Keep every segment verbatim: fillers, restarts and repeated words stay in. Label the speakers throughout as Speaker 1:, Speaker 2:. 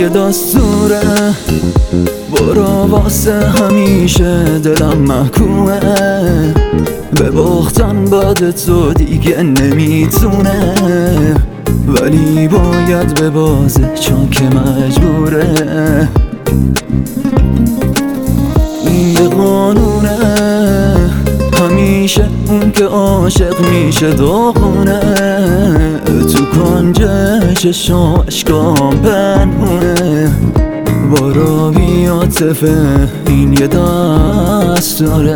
Speaker 1: یه دستوره، برو واسه همیشه دلم محکومه. بباختن بعد تو دیگه نمیتونه، ولی باید ببازه چون که مجبوره. این یه قانونه، همیشه اون که عاشق میشه داغونه. تو کنج چشم اشکام پنهونه، برو بی عاطفه این یه دستوره.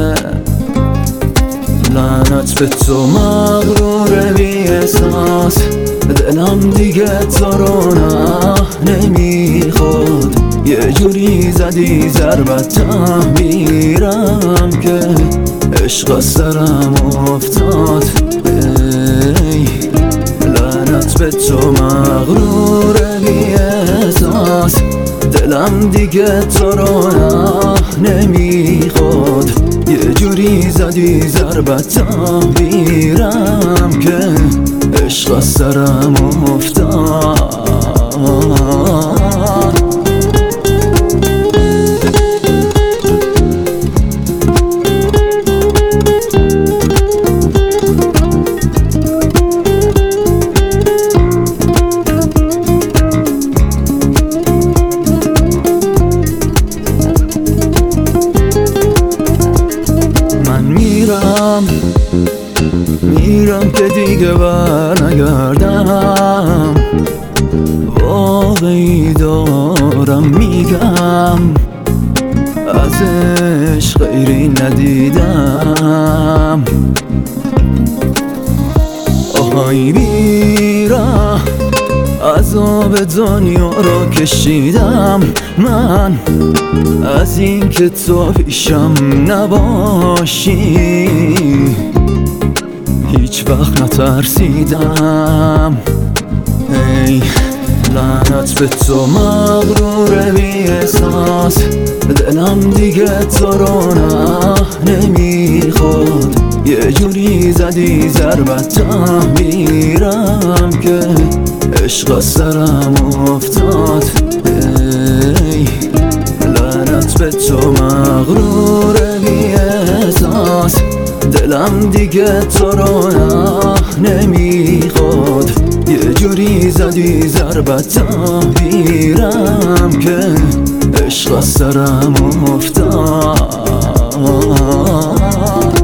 Speaker 1: لعنت به تو مغرور بی احساس، دلم دیگه تو رو نه نمیخواد. یه جوری زدی ضربت تعمیرم که عشق از سرم افتاد. ای لعنت به تو مغرور بی احساس، دلم دیگه تو رو نه نمیخواد. یه جوری زدی ضربت تعمیرم که عشق از سرم افتاد. میرم که دیگه بر نگردم، واقعی دارم میگم، ازش غیری ندیدم. آهای میرم، عذاب دنیا رو کشیدم من، از این که تو پیشم نباشی هیچ وقت نترسیدم. ای لعنت به تو مغرور بی احساس، دلم دیگه تو رو نه نمیخواد. یه جوری زدی ضربت تعمیرم که عشق از سرم افتاد. ای لعنت به تو مغرور بی احساس، دلم دیگه تو رو نه نمیخواد. یه جوری زدی ضربت تعمیرم که عشق از سرم افتاد.